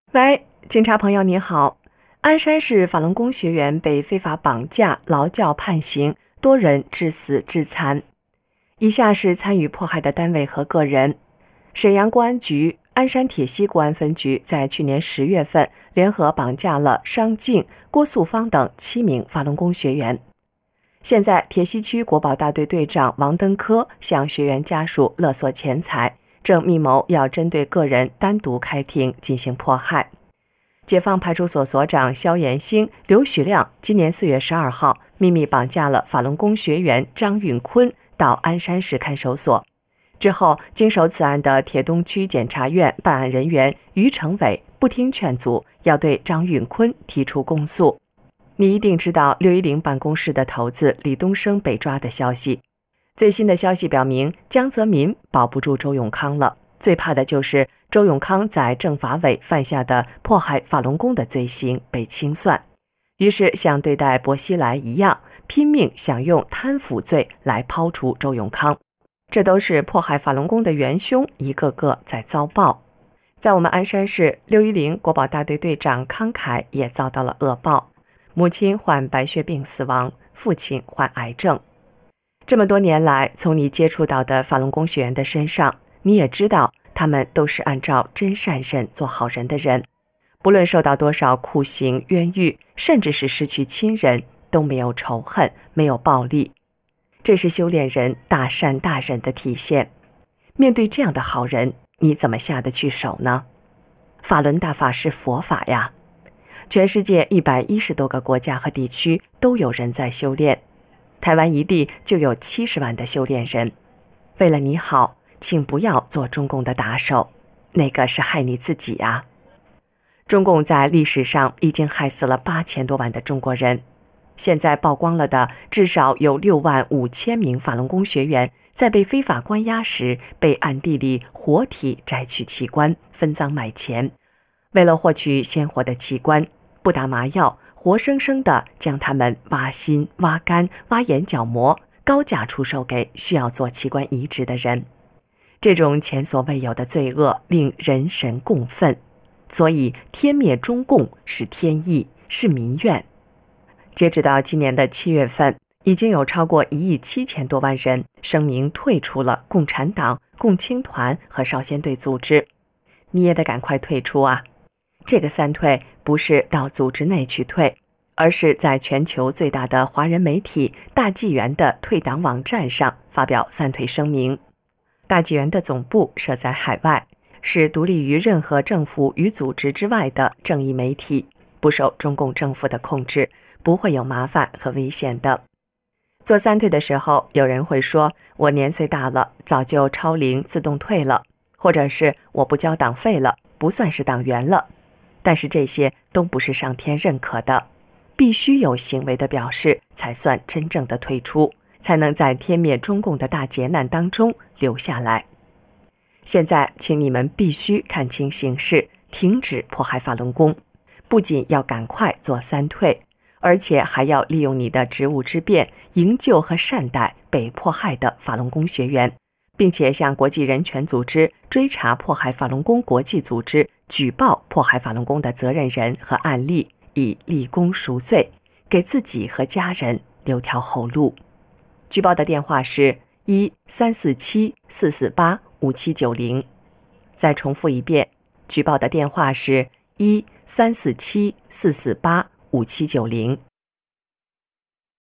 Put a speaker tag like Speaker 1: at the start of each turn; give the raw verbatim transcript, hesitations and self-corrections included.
Speaker 1: 喂，警察朋友你好，鞍山市法轮功学员被非法绑架、劳教判刑，多人致死致残。以下是参与迫害的单位和个人：沈阳公安局、鞍山铁西公安分局在去年十月份联合绑架了商静、郭素芳等七名法轮功学员。现在，铁西区国保大队队长王登科向学员家属勒索钱财，正密谋要针对个人单独开庭进行迫害。解放派出所所长肖延兴、刘许亮今年四月十二号秘密绑架了法轮功学员张允坤到鞍山市看守所。之后，经手此案的铁东区检察院办案人员于成伟不听劝阻，要对张允坤提出公诉。你一定知道六一零办公室的头子李东升被抓的消息。最新的消息表明，江泽民保不住周永康了。最怕的就是周永康在政法委犯下的迫害法轮功的罪行被清算，于是像对待薄熙来一样，拼命想用贪腐罪来抛除周永康。这都是迫害法轮功的元凶一个个在遭报。在我们鞍山市，六一零国保大队队长康凯也遭到了恶报，母亲患白血病死亡，父亲患癌症。这么多年来，从你接触到的法轮功学员的身上，你也知道他们都是按照真善忍做好人的人，不论受到多少酷刑冤狱，甚至是失去亲人，都没有仇恨，没有暴力。这是修炼人大善大忍的体现。面对这样的好人，你怎么下得去手呢？法轮大法是佛法呀，全世界一百一十多个国家和地区都有人在修炼，台湾一地就有七十万的修炼人。为了你好，请不要做中共的打手，那个是害你自己啊！中共在历史上已经害死了八千多万的中国人，现在曝光了的至少有六万五千名法轮功学员在被非法关押时，被暗地里活体摘取器官，分赃买钱。为了获取鲜活的器官，不打麻药，活生生的将他们挖心、挖肝、挖眼角膜，高价出售给需要做器官移植的人。这种前所未有的罪恶令人神共愤，所以天灭中共是天意，是民怨。截止到今年的七月份，已经有超过一亿七千多万人声明退出了共产党、共青团和少先队组织。你也得赶快退出啊！这个三退不是到组织内去退，而是在全球最大的华人媒体大纪元的退党网站上发表三退声明。大纪元的总部设在海外，是独立于任何政府与组织之外的正义媒体，不受中共政府的控制，不会有麻烦和危险的。做三退的时候，有人会说，我年岁大了，早就超龄自动退了，或者是我不交党费了，不算是党员了。但是这些都不是上天认可的，必须有行为的表示，才算真正的退出，才能在天灭中共的大劫难当中留下来。现在，请你们必须看清形势，停止迫害法轮功，不仅要赶快做三退，而且还要利用你的职务之便，营救和善待被迫害的法轮功学员，并且向国际人权组织追查迫害法轮功国际组织举报迫害法轮功的责任人和案例，以立功赎罪，给自己和家人留条后路。举报的电话是一三四七四四八五七九零。再重复一遍，举报的电话是一三四七四四八五七九零。